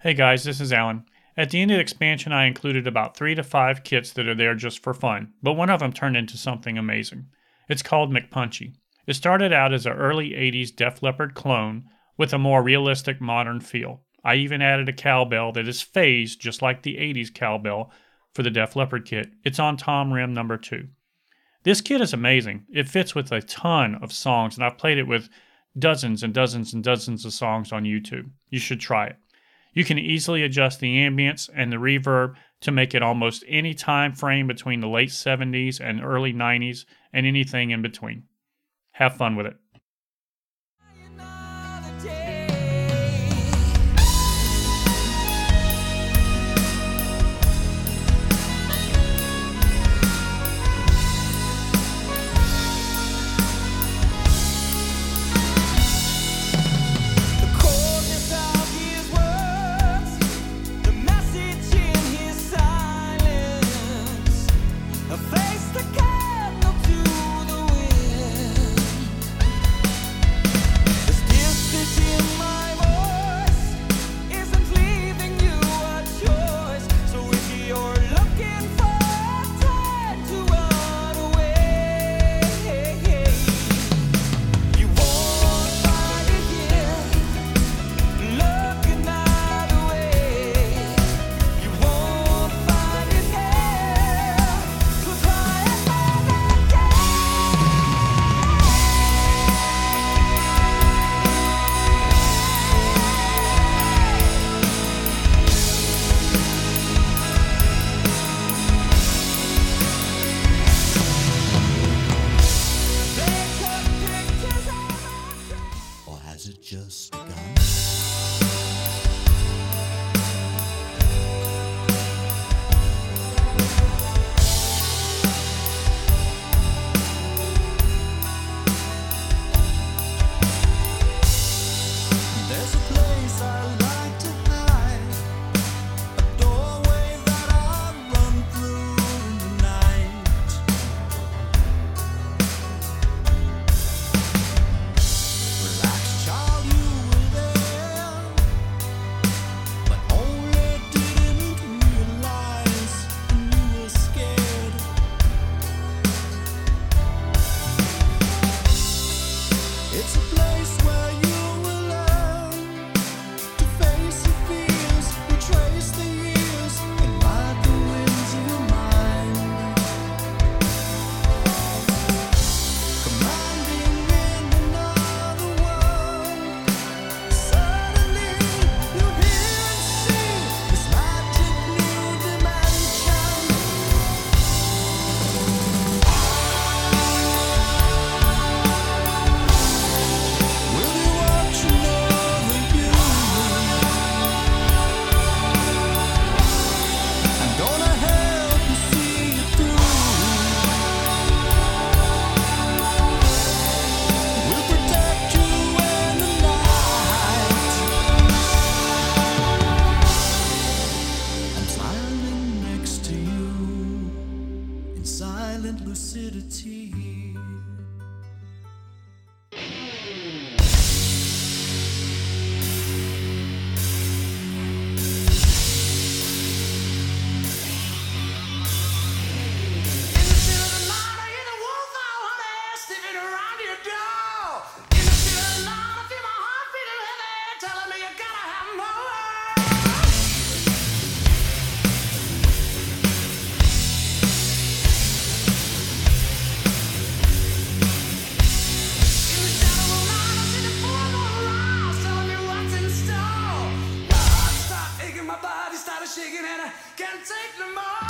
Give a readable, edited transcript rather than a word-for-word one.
Hey guys, this is Alan. At the end of the expansion, I included about 3 to 5 kits that are there just for fun, but one of them turned into something amazing. It's called McPunchy. It started out as an early 80s Def Leppard clone with a more realistic modern feel. I even added a cowbell that is phased just like the 80s cowbell for the Def Leppard kit. It's on Tom Rim number 2. This kit is amazing. It fits with a ton of songs, and I've played it with dozens and dozens and dozens of songs on YouTube. You should try it. You can easily adjust the ambience and the reverb to make it almost any time frame between the late 70s and early 90s and anything in between. Have fun with it. Just begun. There's a place I like to hide, a doorway that I run through in the night. Relax, child, you were there, but only didn't realize you were scared. It's a place where you will learn to face your fears, retrace the years, and ride the winds of your mind. Commanding in another world, suddenly you hear and see this magic new dimension. We'll be watching over you. I'm gonna help you see it through. We'll protect you in the night. I'm smiling next to you in silent lucidity. Shaking and I can't take no more.